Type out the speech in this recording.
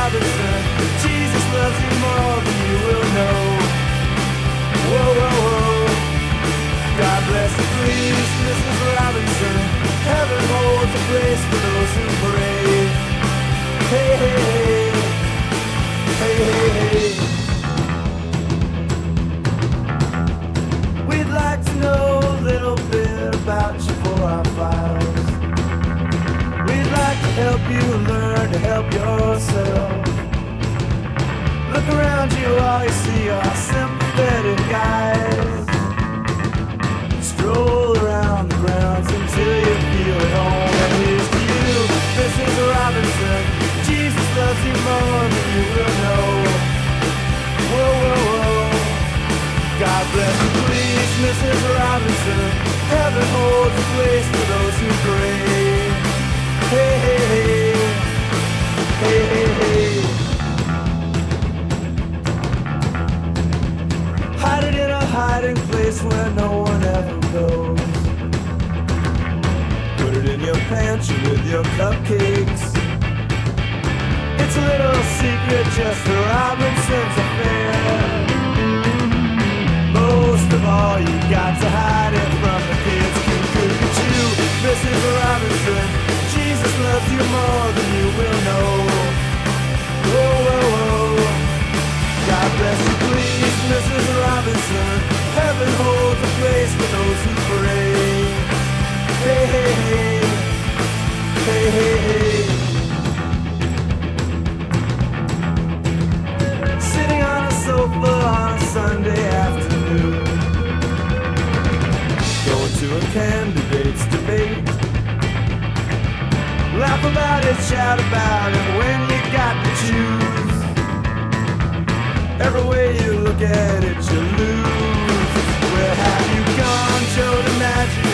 Robinson. Jesus loves you more than you will know. Whoa, whoa, whoa. God bless you, please, Mrs. Robinson. Heaven holds a place for those who pray. Hey, hey, hey. Hey, hey, hey. We'd like to know a little bit about you for our files. We'd like to help you learn to help yourself. Look around you, all you see are sympathetic eyes. Stroll around the grounds until you feel at home. And here's to you, Mrs. Robinson. Jesus loves you more than you will know. Whoa, whoa, whoa. God bless you, please, Mrs. Robinson. Heaven holds a place for those who pray. Hey, hey, hey. Hey, hey, hey. Hide it in a hiding place where no one ever goes. Put it in your pantry with your cupcakes. It's a little secret, just the Robinsons affair. Most of all, you got to hide it from the kids. Look at you, Mrs. Robinson. Jesus loves you more than you will know. Whoa, whoa, whoa. God bless you, please, Mrs. Robinson. Heaven holds a place for those who pray. Hey, hey, hey. Hey, hey, hey. Sitting on a sofa on a Sunday afternoon, going to a candidate's debate. Laugh about it, shout about it when you got to choose. Every way you look at it, you lose. Where have you gone, Joe DiMaggio?